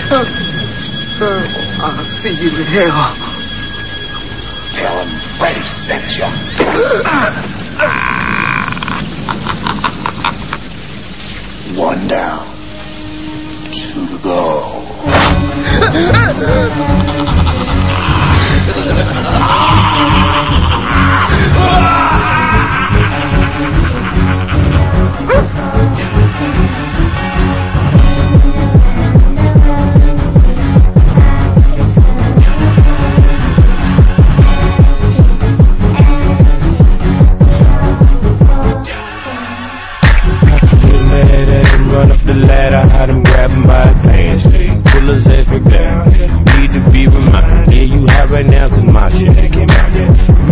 I'll see you in hell. Tell him Freddy sent you. One down. 2 to go. Run up the ladder, had him grab him by the pants. Pull his ass back down. Need to be reminded. Yeah, you have right now, cause my shit came out yet.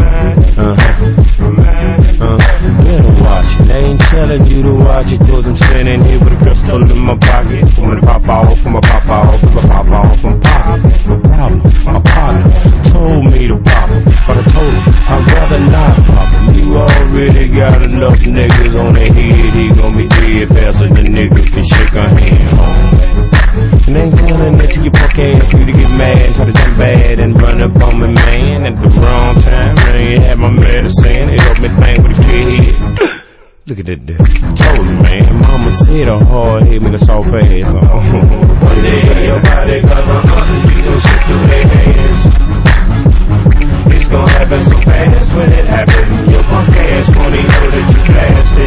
Better watch it. They ain't telling you to watch it, cause I'm standing here with a pistol in my pocket. I'm gonna pop off, I'ma pop off, I'ma pop off, I'm popping. No problem, my partner told me to pop him, but I told him I'd rather not pop him. You already got enough niggas on their head, he gon' be dead faster than niggas can shake a hand on. And ain't telling that to your punk ass, you to get mad, try to jump bad and run up on me, man, at the wrong time. I ain't had my medicine, it helped me think with a kid. Look at that dude. Told you, man, mama said a hard head make a soft ass. One day your body cover up, you gon' shit through their hands. It's gon' happen so fast when it happens. Your punk ass won't even know that you blasted.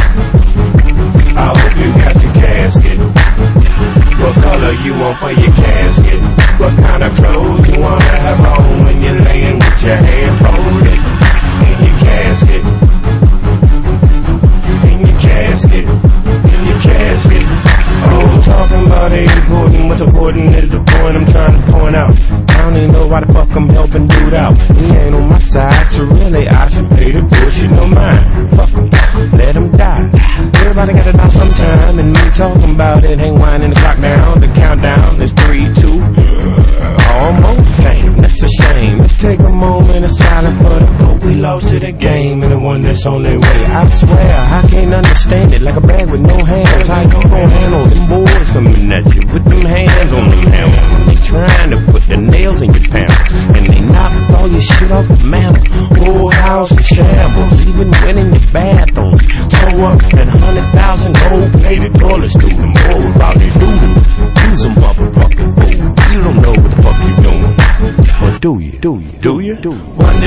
I hope you got your casket. What color you want for your casket? What kind of clothes you wanna have on when you're laying with your hair folded in your casket? In your casket, in your casket. Oh, talking about ain't important. What's important is the point I'm trying to point out. I don't even know why the fuck I'm helping dude out. He ain't on my side, so really I should pay the bullshit no mind. Fuck him, let him die. Everybody gotta die sometime, and me talking about it ain't winding the clock down. The countdown is 3, 2. Almost, damn, that's a shame. Let's take a moment of silence for the hope we lost to the game and the one that's on their way. I swear, I can't understand it. Like a bag with no hands. How you gon' handle them boys coming at you with them hands on them hammers? And they trying to put the nails in your pants, and they knocked all your shit off the mantle. Whole house in shambles, even went in your bathroom. Tow up that 100,000 gold-plated toilets through them old about their doodle. Use them motherfucking fool. You don't know what the fuck you doing. Or do you? Do you? Do you? Do you? One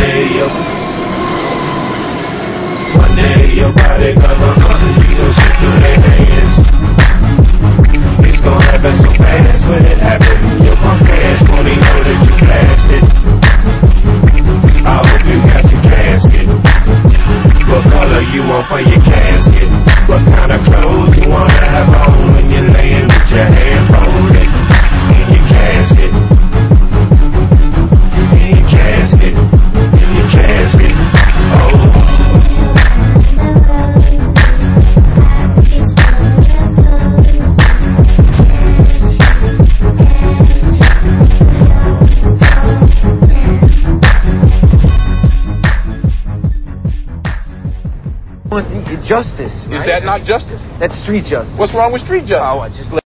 day your body cover up, you gon' shit through their hands. It's gon' happen so fast when it happens. Your punk ass won't even know that you blasted. I hope you got your casket. What color you want for your casket? What kind of clothes you wanna have on when you're laying with your hair folded in your casket? In your casket, in your casket. Oh. Justice, right? Is that not justice? That's street justice. What's wrong with street justice? Oh, I just